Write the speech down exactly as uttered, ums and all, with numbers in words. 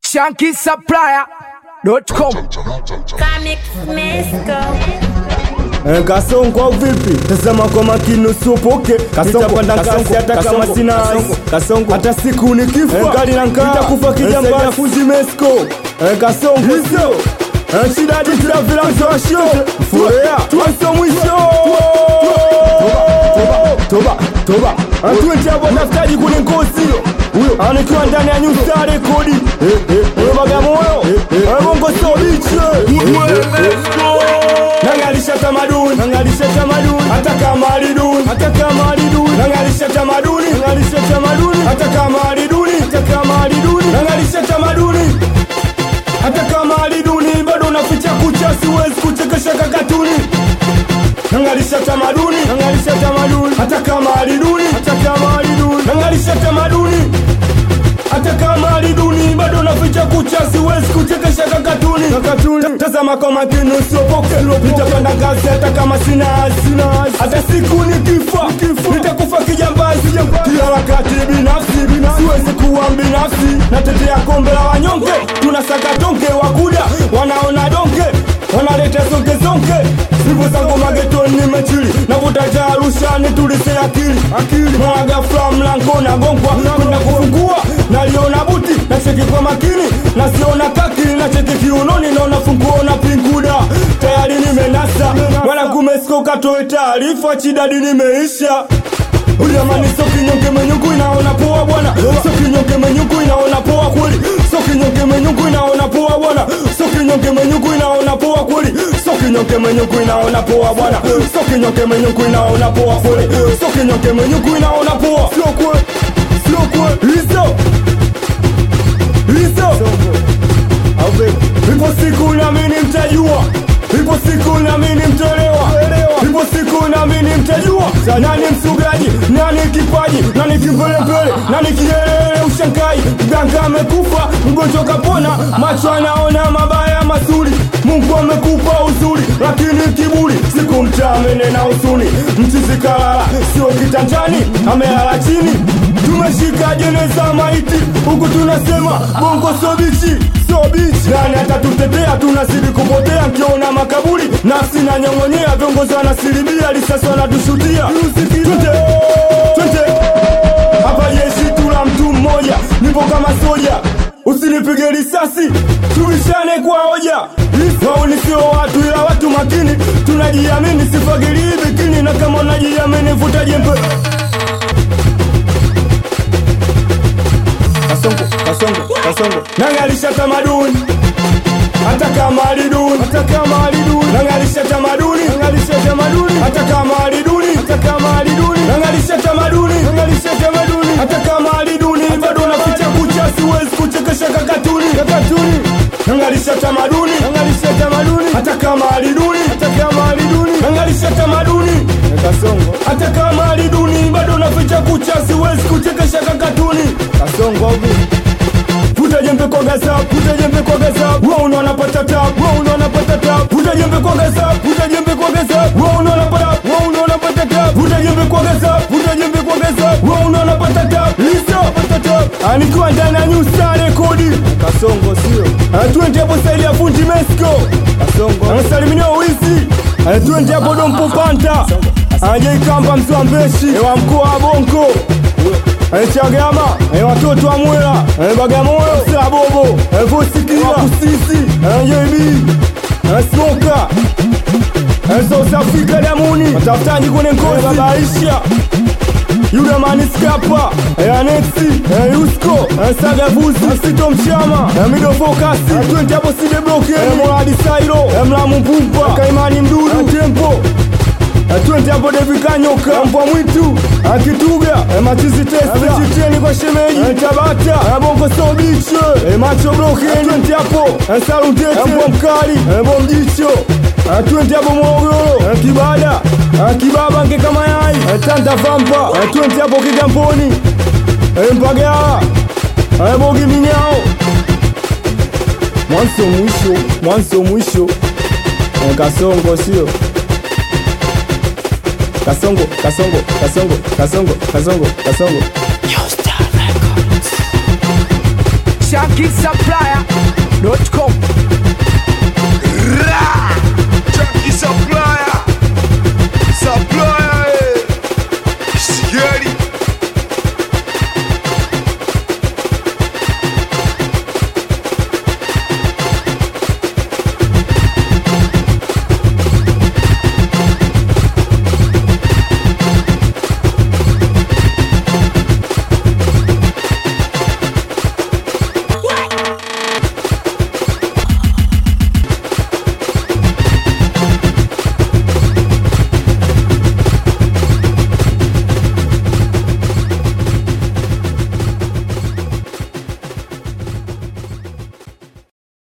Shanky Supplier dot com. Comic Mesco. Eh, Kasongo vipi? Tazama kwa makini usipoke. Kasongo kasi hata kama sina Kasongo hata siku nikifa. Eh, kali nanka nitakufa kijamba ya Fuji Mesco. Eh, Kasongo hizo. Eh, shida hadi travela mtosho. Furea. Tuanze mwisho. Toba, toba. Atuenje hapo daftari kule ngozi. Huyo anakiwa ndani ya New Star Record. Eh, eh, huyo Bagamoyo. Eh, Bongo so bitch. Nangalisha tamaduni, nangalisha tamaduni, hata kama aliduni, hata kama aliduni, nangalisha tamaduni, nangalisha tamaduni, hata kama aliduni, hata kama aliduni, nangalisha tamaduni, hata kama aliduni, bado naficha kucha, siwezi kuchekesha kakatuni. Nangalisha tamaduni, nangalisha tamaduni, hata kama aliduni, hata kama aliduni, nangalisha tamaduni, hata kama aliduni, bado naficha kucha, siwezi kuchekesha kakatuni. Kakatuni, tazama kwa makini usiopoke. Nitapanda ngazi hata kama sina hazina. Hata siku nikifa, nitakufa kijambazi. Kila wakati binafsi, siwezi kuwa binafsi. Natetea kombe la wanyonge, tunasaka tonge wakuda, wanaona donge, wanaleta zonke zonke. Sivu zangu magetoni nimechili, navuta cha Arusha nitulise akili. Akili, mwaga fla mlango na gongwa, kuna kufungua, naliona buti, nacheki kwa makini, nasiona kaki, nacheki kiunoni, naona funguo na pinguda. Tayari nimenasa, wala kumesko katoe taarifa, chidadi nimeisha. Ujamani soki nyonge menyuku inaona poa bwana. Soki nyonge menyuku inaona poa kweli. Soki nyonge menyuku inaona poa bwana. Soki nyonge menyuku inaona poa kweli. Soki nyonge menyuku inaona poa bwana. Soki nyonge menyuku inaona poa kweli. Soki nyonge menyuku inaona poa. Sio kweli. Sio kweli. Hizo. Hizo. Awe. Ipo siku na mimi mtajua. Ipo siku na mimi mtolewa. Ipo siku na mimi mtajua. Nani msugaji, nani kipaji, nani kimbelembele, nani kielele ushangai. Mganga amekufa, mgonjwa kapona, macho anaona mabaya mazuri. Mungu amekupa uzuri, lakini kiburi siku mtamene na usuni. Mchizi kalala, sio kitanjani, amelala chini. Tumeshika jeneza maiti, huku tunasema bongo so bichi, so bichi. Nani atatutetea, tunazidi kupotea. Mkiona makaburi, nafsi na nyongonyea. Viongozi wanasilibia, risasi wanatushutia. Twende, twende. Hapa jeshi tula mtu mmoja, nipo kama soja. Usinipige risasi, tubishane kwa hoja. Wao ni sio watu ila watu makini. Tunajiamini, sifagili bikini. Na kama unajiamini, vuta jembe. Kasongo, kasongo, kasongo. Nangalisha tamaduni, hata kama aliduni, hata kama aliduni. Nangalisha tamaduni, nangalisha tamaduni, hata kama aliduni, hata kama aliduni. Nangalisha tamaduni, nangalisha tamaduni, hata kama aliduni, bado naficha kucha, siwezi kuchekesha kakatuni, kakatuni. Nangalisha tamaduni, nangalisha tamaduni, hata kama aliduni, hata kama aliduni. Nangalisha tamaduni, kasongo, hata kama aliduni, bado naficha kucha, siwezi kuchekesha kakatuni. Kasongo Puta jembe kwa gaza, puta jembe kwa gaza. Wao unaona pata tap, wao unaona pata tap. Puta jembe kwa gaza, puta jembe kwa gaza. Wao unaona pata, wao unaona pata tap. Puta jembe kwa gaza, puta jembe kwa gaza. Wao unaona pata tap. Liso pata tap. Anikuwa ndani ya New Star Record. Kasongo sio. Atuende hapo side ya Fuji Mesco. Kasongo. Anasalimia wizi. Atuende hapo Dompo Panta. Aje kamba mswambeshi. Ewa mkoa wa Bongo. Chagama, watoto wa Mwela, Bagamoyo, Sabobo, Vusikia, Kusisi, J B, Smoka, South Africa Damuni, watafutaji kwenye ngozi, Babaisha, Yuda Maniskapa, Anexi, Yusko, Sagavuzi, Sito Mshama, Mido Focus, Twente hapo Side Bloke, Moradi Sairo, Mlamu Mpumpa, Kaimani Mdudu, Tempo, Twente hapo Devi Kanyoka, Mbwa Mwitu, Akituga, Machizi Testa, Chiteni kwa shemeji, Tabata, Bongo so biche, Macho Bloke, Twente hapo, Salutete, Mbwa Mkali, Mbwa Mjicho, Twente hapo Morogoro, Kibada, Kibaba nke kama yai, Tanta Vampa, Twente hapo Kigamboni, Mpagala, Bogi Minyao. Mwanzo mwisho, mwanzo mwisho, Kasongo sio. Kasongo, Kasongo, Kasongo, Kasongo, Kasongo, Kasongo. New Star Records. Shanky Supplier dot com.